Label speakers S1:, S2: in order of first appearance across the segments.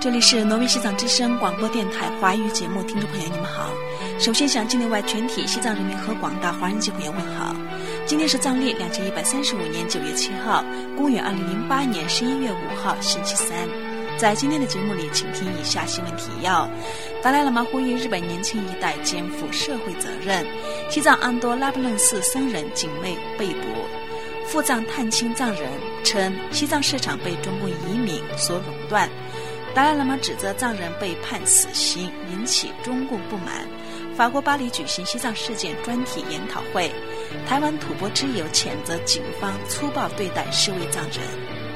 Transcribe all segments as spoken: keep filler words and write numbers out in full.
S1: 这里是挪威西藏之声广播电台华语节目，听众朋友你们好。首先向境内外全体西藏人民和广大华人籍朋友问好。今天是藏历两千一百三十五年九月七号，公元二零零八年十一月五号，星期三。在今天的节目里，请听以下新闻提要：达赖喇嘛呼吁日本年轻一代肩负社会责任；西藏安多拉卜楞寺僧人景妹被捕；赴藏探亲藏人称西藏市场被中共移民所垄断；达赖喇嘛指责藏人被判死刑，引起中共不满；法国巴黎举行西藏事件专题研讨会；台湾土拨之友谴责警方粗暴对待示威藏人。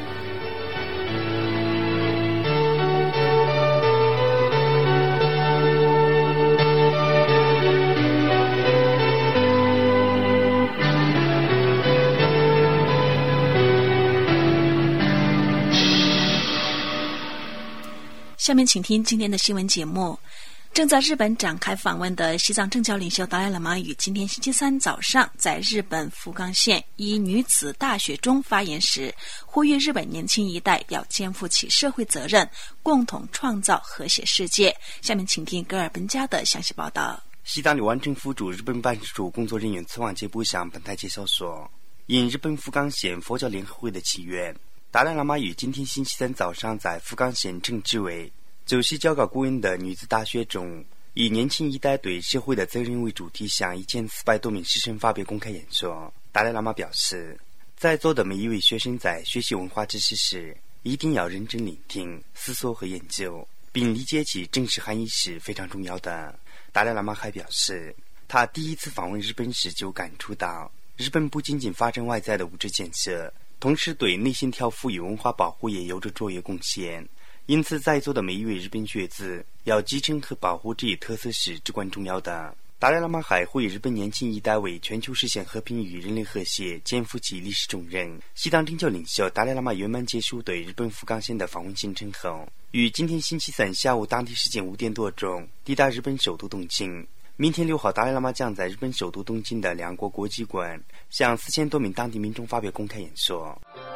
S1: 下面请听今天的新闻节目。正在日本展开访问的西藏政教领袖达赖喇嘛于今天星期三早上在日本福冈县一女子大学中发言时，呼吁日本年轻一代要肩负起社会责任，共同创造和谐世界。下面请听格尔本加的详细报道。
S2: 西藏流亡政府驻日本办事处工作人员崔旺杰部向本台介绍说，因日本福冈县佛教联合会的祈愿，达赖喇嘛于今天星期三早上在福冈县政治委就西教稿顾问的女子大学中，以年轻一代对社会的责任为主题，向一千四百多名师生发表公开演说。达赖喇嘛表示，在座的每一位学生在学习文化知识时，一定要认真聆听、思索和研究，并理解其真实含义是非常重要的。达赖喇嘛还表示，他第一次访问日本时就感触到，日本不仅仅发展外在的物质建设，同时对内心调伏与文化保护也有着卓越贡献。因此在座的每一位日本学子要继承和保护这一特色是至关重要的。达赖喇嘛还呼吁日本年轻一代为全球实现和平与人类和谐肩负起历史重任。西藏政教领袖达赖喇嘛圆满结束对日本福冈县的访问行程后，于今天星期三下午当地时间五点多钟抵达日本首都东京。明天六号，达赖喇嘛将在日本首都东京的两国国际馆向四千多名当地民众发表公开演说。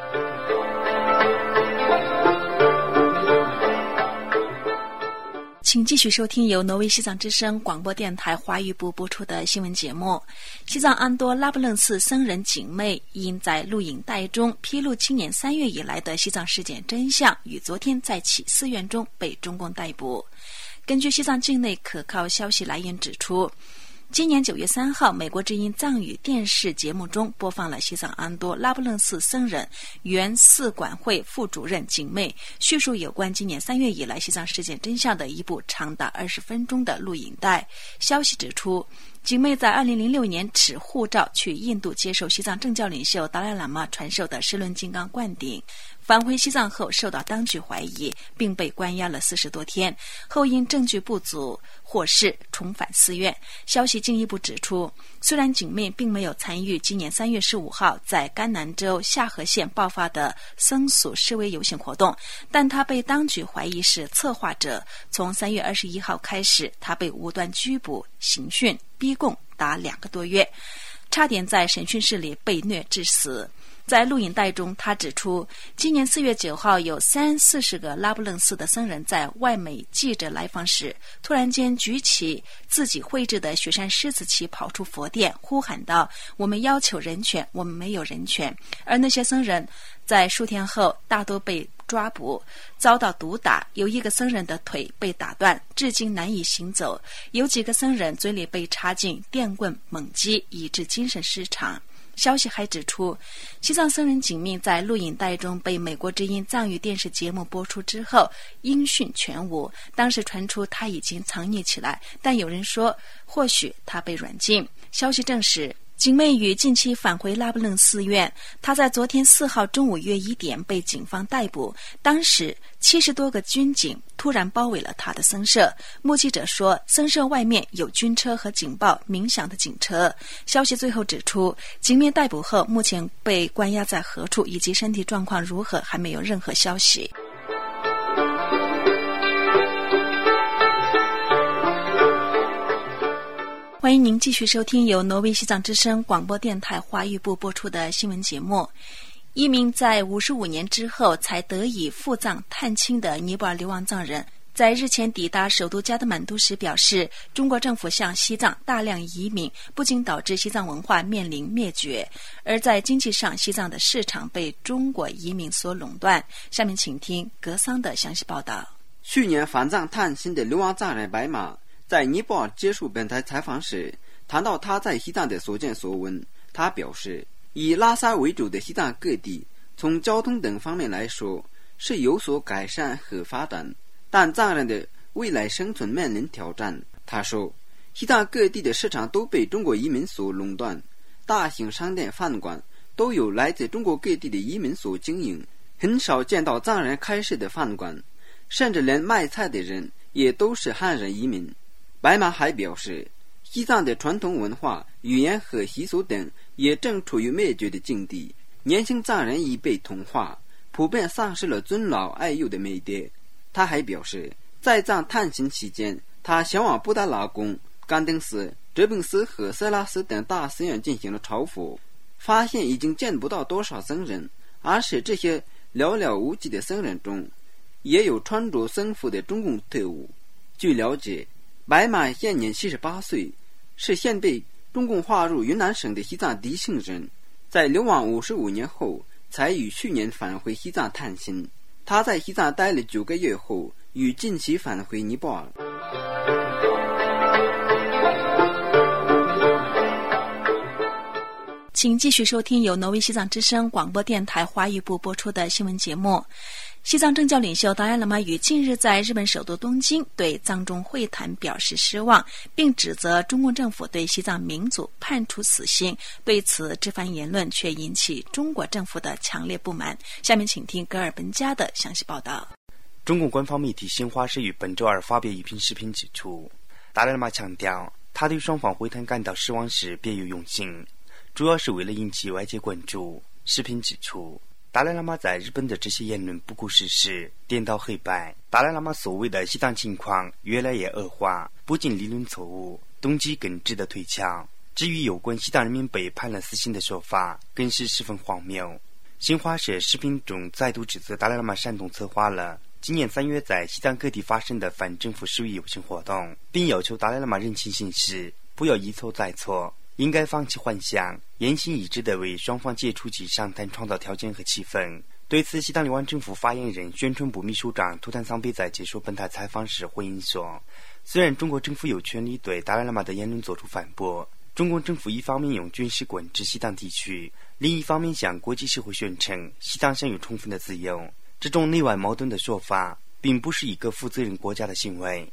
S1: 请继续收听由挪威西藏之声广播电台华语部播出的新闻节目。西藏安多拉卜楞寺僧人景妹因在录影带中披露今年三月以来的西藏事件真相，于昨天在其寺院中被中共逮捕。根据西藏境内可靠消息来源指出，今年九月三号，美国之音藏语电视节目中播放了西藏安多拉卜楞寺僧人原寺管会副主任景妹叙述有关今年三月以来西藏事件真相的一部长达二十分钟的录影带。消息指出，景妹在二零零六年持护照去印度接受西藏政教领袖达赖喇嘛传授的十轮金刚灌顶，返回西藏后受到当局怀疑，并被关押了四十多天，后因证据不足获释重返寺院。消息进一步指出，虽然景妹并没有参与今年三月十五号在甘南州夏河县爆发的僧俗示威游行活动，但他被当局怀疑是策划者。从三月二十一号开始，他被无端拘捕、刑讯、逼供达两个多月，差点在审讯室里被虐致死。在录影带中，他指出，今年四月九号，有三四十个拉卜楞寺的僧人在外媒记者来访时，突然间举起自己绘制的雪山狮子旗跑出佛殿，呼喊道：“我们要求人权，我们没有人权。”而那些僧人在数天后大多被抓捕，遭到毒打，有一个僧人的腿被打断，至今难以行走；有几个僧人嘴里被插进电棍猛击，以致精神失常。消息还指出，西藏僧人景妹在录影带中被美国之音藏语电视节目播出之后音讯全无，当时传出他已经藏匿起来，但有人说或许他被软禁。消息证实，景妹于近期返回拉卜楞寺院，她在昨天四号中午约一点被警方逮捕，当时七十多个军警突然包围了她的僧舍。目击者说，僧舍外面有军车和警报鸣响的警车。消息最后指出，景妹逮捕后目前被关押在何处以及身体状况如何还没有任何消息。欢迎您继续收听由挪威西藏之声广播电台华语部播出的新闻节目。 一名在五十五年之后才得以赴藏探亲的尼泊尔流亡藏人，在日前抵达首都加德满都时表示，中国政府向西藏大量移民不仅导致西藏文化面临灭绝，而在经济上西藏的市场被中国移民所垄断。下面请听格桑的详细报道。
S3: 去年返藏探亲的流亡藏人白马在尼泊尔接受本台采访时谈到他在西藏的所见所闻。他表示，以拉萨为主的西藏各地从交通等方面来说是有所改善和发展，但藏人的未来生存面临挑战。他说，西藏各地的市场都被中国移民所垄断，大型商店饭馆都有来自中国各地的移民所经营，很少见到藏人开设的饭馆，甚至连卖菜的人也都是汉人移民。白马还表示，西藏的传统文化、语言和习俗等也正处于灭绝的境地，年轻藏人已被同化，普遍丧失了尊老爱幼的美德。他还表示，在藏探亲期间，他前往布达拉宫、甘登寺、哲蚌寺和色拉寺等大寺院进行了朝佛，发现已经见不到多少僧人，而且这些寥寥无几的僧人中也有穿着僧服的中共特务。据了解，白马现年七十八岁，是现被中共划入云南省的西藏狄姓人，在流亡五十五年后才于去年返回西藏探亲。他在西藏待了九个月后，于近期返回尼泊尔。
S1: 请继续收听由挪威西藏之声广播电台华语部播出的新闻节目。西藏政教领袖达赖喇嘛与近日在日本首都东京对藏中会谈表示失望，并指责中共政府对西藏民族判处死刑。对此这番言论却引起中国政府的强烈不满。下面请听格尔本加的详细报道。
S2: 中共官方媒体新华社于本周二发表一篇视频指出，达赖喇嘛强调他对双方会谈感到失望时别有用心，主要是为了引起外界关注。视频指出，达赖喇嘛在日本的这些言论不顾事实，颠倒黑白。达赖喇嘛所谓的西藏情况越来越恶化，不仅理论错误，动机更值得推敲。至于有关西藏人民被判了死刑的说法，更是十分荒谬。新华社视频中再度指责达赖喇嘛煽动策划了今年三月在西藏各地发生的反政府示威游行活动，并要求达赖喇嘛认清形势，不要一错再错，应该放弃幻想，言行一致地为双方解除及商谈创造条件和气氛。对此，西藏流亡政府发言人宣传部秘书长图坦桑贝在接受本台采访时回应说，虽然中国政府有权利对达赖喇嘛的言论做出反驳，中共政府一方面用军事管制西藏地区，另一方面向国际社会宣称西藏享有充分的自由，这种内外矛盾的说法并不是一个负责任国家的行为。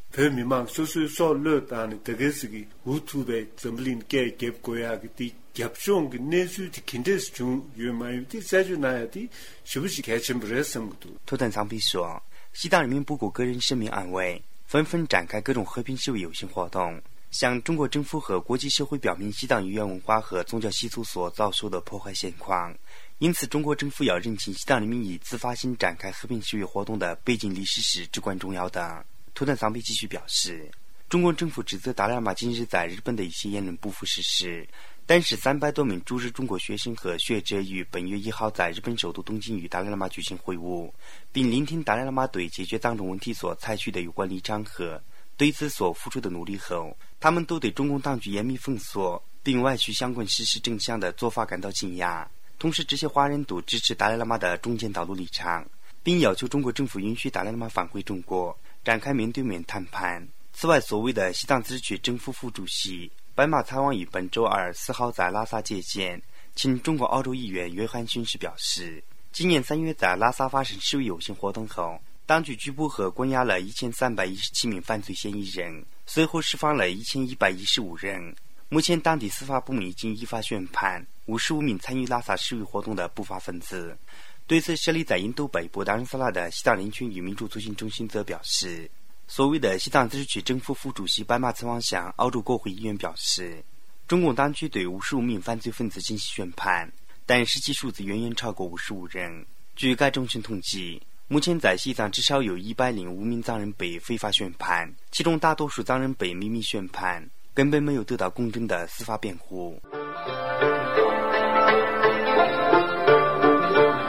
S2: 图坦桑比说，西藏人民不顾个人生命安危，纷纷展开各种和平示威游行活动，向中国政府和国际社会表明西藏语言文化和宗教习俗所遭受的破坏现况。因此，中国政府要认清西藏人民以自发性展开和平示威活动的背景历史是至关重要的。图坦桑比继续表示，中国政府指责达赖喇嘛近日在日本的一些言论不符事实，但是三百多名驻日中国学生和学者于本月一号在日本首都东京与达赖喇嘛举行会晤，并聆听达赖喇嘛对解决藏中问题所采取的有关立场和对此所付出的努力后，他们都对中共当局严密封锁并歪曲相关事实真相的做法感到惊讶。同时，这些华人都支持达赖喇嘛的中间道路立场，并要求中国政府允许达赖喇嘛返回中国，展开面对面谈判。此外，所谓的西藏自治区政府副主席白马采访于本周二四号在拉萨接见请中国澳洲议员约翰逊时表示，今年三月在拉萨发生示威游行活动后，当局拘捕和关押了一千三百一十七名犯罪嫌疑人，随后释放了一千一百一十五人。目前当地司法部门已经依法宣判五十五名参与拉萨示威活动的不法分子。对此，设立在印度北部达仁萨拉的西藏人权与民主促进中心则表示，所谓的西藏自治区政府副主席白马曾望向澳洲国会议员表示，中共当局对五十五名犯罪分子进行宣判，但实际数字远远超过五十五人。据该中心统计，目前在西藏至少有一百零五名藏人被非法宣判，其中大多数藏人被秘密宣判，根本没有得到公正的司法辩护。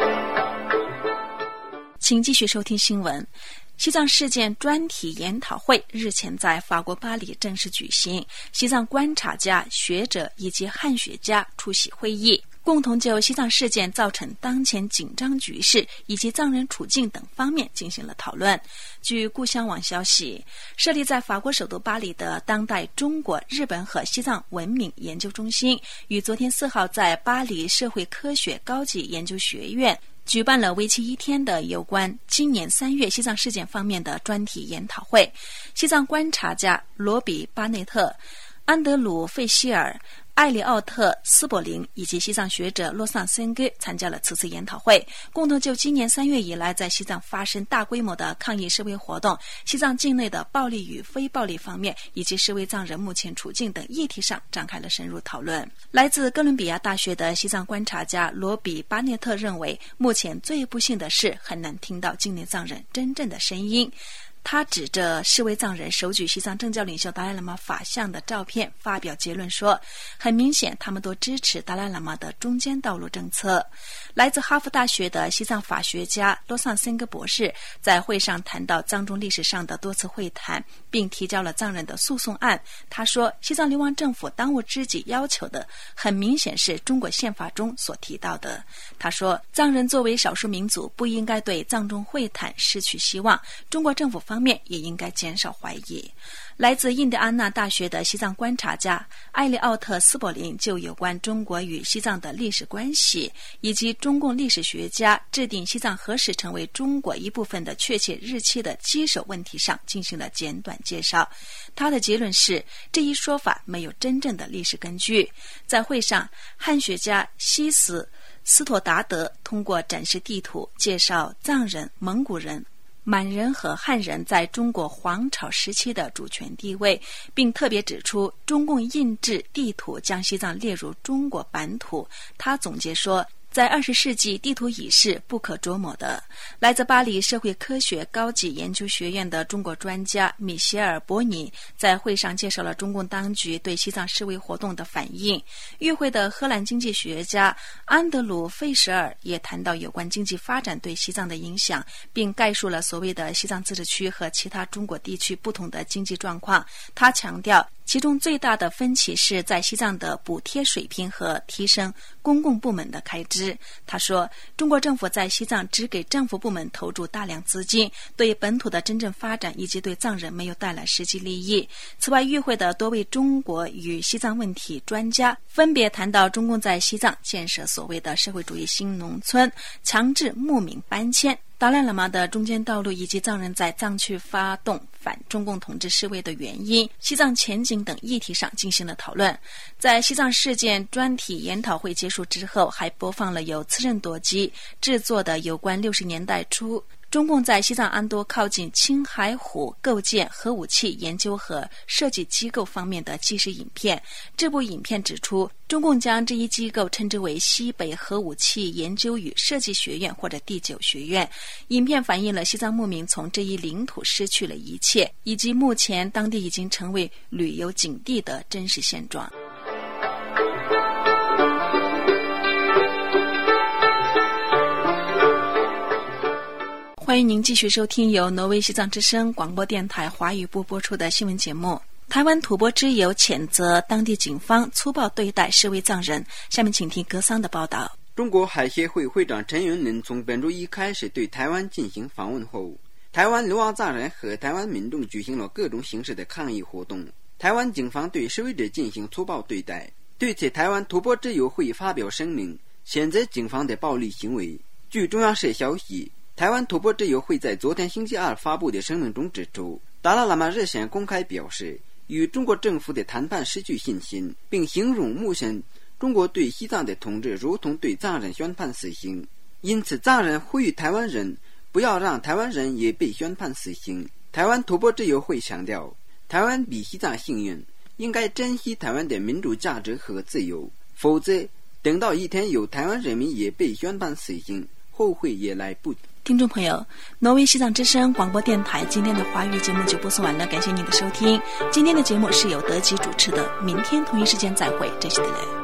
S1: 请继续收听新闻。西藏事件专题研讨会日前在法国巴黎正式举行，西藏观察家、学者以及汉学家出席会议，共同就西藏事件造成当前紧张局势以及藏人处境等方面进行了讨论。据故乡网消息，设立在法国首都巴黎的当代中国、日本和西藏文明研究中心于昨天四号在巴黎社会科学高级研究学院举办了为期一天的有关今年三月西藏事件方面的专题研讨会。西藏观察家罗比·巴内特、安德鲁·费希尔、艾里奥特·斯柏林以及西藏学者洛桑森戈参加了此次研讨会，共同就今年三月以来在西藏发生大规模的抗议示威活动、西藏境内的暴力与非暴力方面以及示威藏人目前处境等议题上展开了深入讨论。来自哥伦比亚大学的西藏观察家罗比·巴涅特认为，目前最不幸的是很难听到境内藏人真正的声音。他指着示威藏人手举西藏政教领袖达赖喇嘛法像的照片发表结论说，很明显他们都支持达赖喇嘛的中间道路政策。来自哈佛大学的西藏法学家罗桑森戈博士在会上谈到藏中历史上的多次会谈，并提交了藏人的诉讼案。他说，西藏流亡政府当务之急要求的很明显是中国宪法中所提到的。他说，藏人作为少数民族不应该对藏中会谈失去希望，中国政府方面也应该减少怀疑。来自印第安纳大学的西藏观察家艾利奥特·斯柏林就有关中国与西藏的历史关系，以及中共历史学家制定西藏何时成为中国一部分的确切日期的基手问题上进行了简短介绍。他的结论是，这一说法没有真正的历史根据。在会上，汉学家西斯斯托达德通过展示地图介绍藏人、蒙古人、满人和汉人在中国皇朝时期的主权地位，并特别指出中共印制地图将西藏列入中国版图。他总结说，在二十世纪，地图已是不可捉摸的。来自巴黎社会科学高级研究学院的中国专家米歇尔·博尼在会上介绍了中共当局对西藏示威活动的反应。与会的荷兰经济学家安德鲁·费舍尔也谈到有关经济发展对西藏的影响，并概述了所谓的西藏自治区和其他中国地区不同的经济状况。他强调，其中最大的分歧是在西藏的补贴水平和提升公共部门的开支。他说，中国政府在西藏只给政府部门投注大量资金，对本土的真正发展以及对藏人没有带来实际利益。此外，与会的多位中国与西藏问题专家分别谈到中共在西藏建设所谓的社会主义新农村、强制牧民搬迁、达赖喇嘛的中间道路以及藏人在藏区发动反中共统治示威的原因、西藏前景等议题上进行了讨论。在西藏事件专题研讨会结束之后，还播放了由次任多基制作的有关六十年代初中共在西藏安多靠近青海湖构建核武器研究和设计机构方面的纪实影片。这部影片指出，中共将这一机构称之为西北核武器研究与设计学院或者第九学院。影片反映了西藏牧民从这一领土失去了一切，以及目前当地已经成为旅游景地的真实现状。欢迎您继续收听由挪威西藏之声广播电台华语部播出的新闻节目。台湾土拨之友谴责当地警方粗暴对待示威藏人。下面请听格桑的报道。
S3: 中国海协会会长陈云林从本周一开始对台湾进行访问后，台湾流亡藏人和台湾民众举行了各种形式的抗议活动。台湾警方对示威者进行粗暴对待。对此，台湾土拨之友会发表声明，谴责警方的暴力行为。据中央社消息，台湾土拨之友会在昨天星期二发布的声明中指出，达赖喇嘛日前公开表示与中国政府的谈判失去信心，并形容目前中国对西藏的统治如同对藏人宣判死刑，因此藏人呼吁台湾人不要让台湾人也被宣判死刑。台湾土拨之友会强调，台湾比西藏幸运，应该珍惜台湾的民主价值和自由，否则等到一天有台湾人民也被宣判死刑，后悔也来不及。
S1: 听众朋友，挪威西藏之声广播电台今天的华语节目就播送完了，感谢您的收听。今天的节目是由德吉主持的，明天同一时间再会，这是的嘞。